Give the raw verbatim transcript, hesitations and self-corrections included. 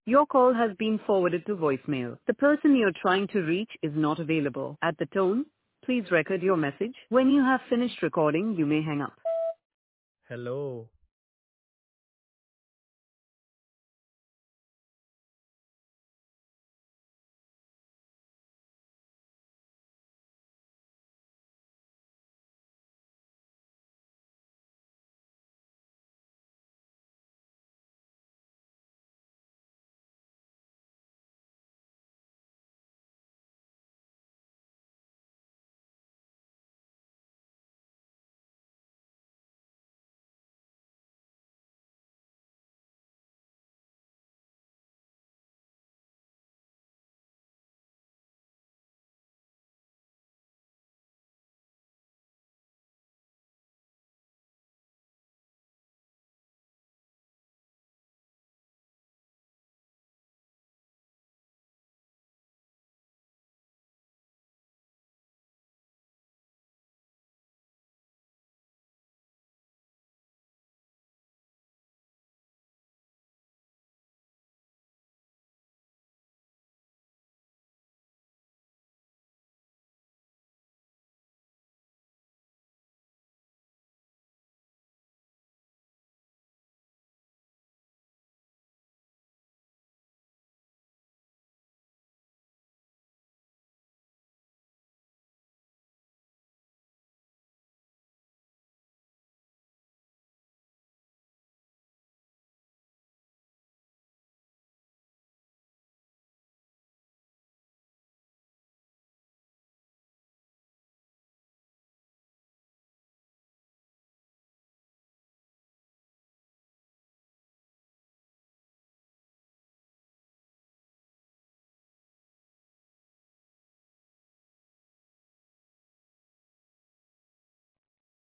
Your call has been forwarded to voicemail. The person you're trying to reach is not available. At the tone, please record your message. When you have finished recording, you may hang up. Hello.